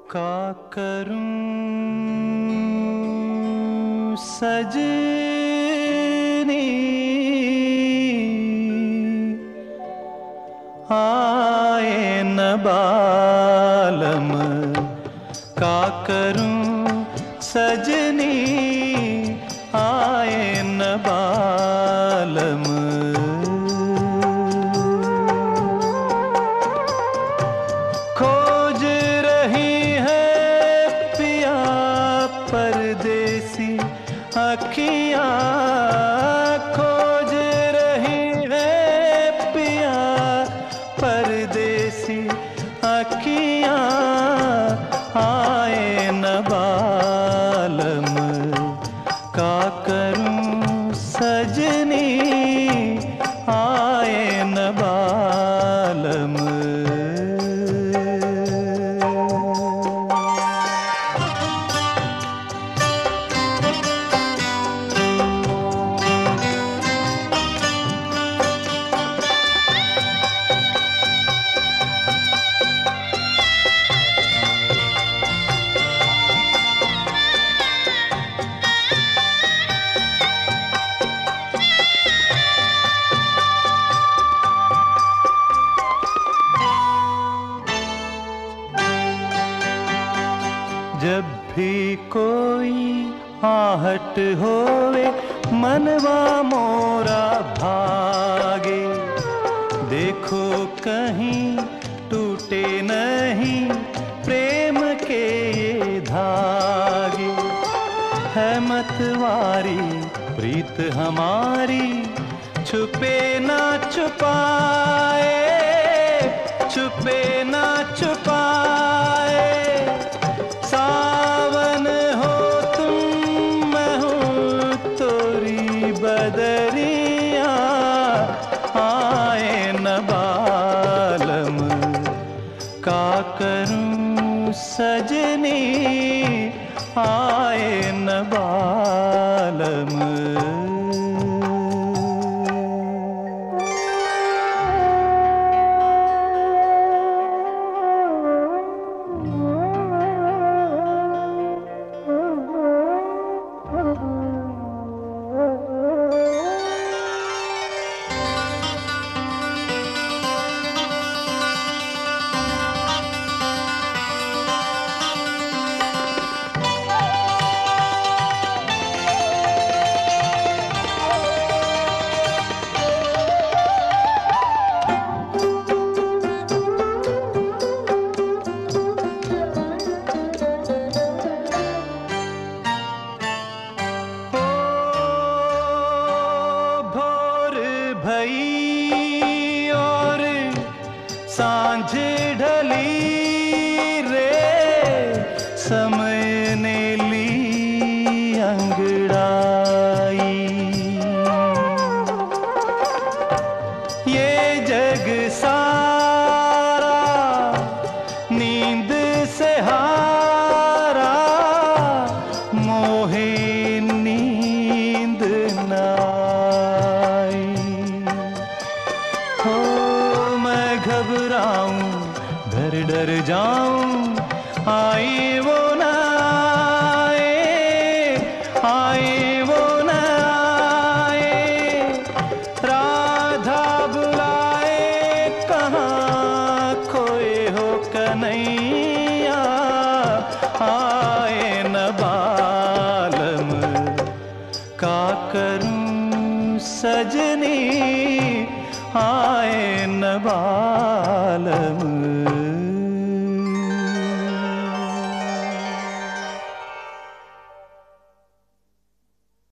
का करूं सजनी आए न बालम का करूं सजनी आए न बालम खोज रही है पिया परदेसी अखियां खोज रही है पिया परदेसी अखियां आए न बालम का करूं सजनी आए न बालम जब भी कोई आहट होवे मनवा मोरा भागे देखो कहीं टूटे नहीं प्रेम के ये धागे है मतवारी प्रीत हमारी छुपे ना छुपाए छुपे ना छुपाए सावन हो तुम मैं हूँ तोरी बदरिया आए न बालम का करूं सजनी आए न बालम भई और सांझ ढली रे समय ने ली अंगड़ाई ये जग सारा नींद से हारा मोहे नींद ना घबराऊं डर डर जाऊं आई वो न आए वो न आए राधा बुलाए कहाँ खोए हो कन्हैया आए न बालम का करूं सजनी आए न बालम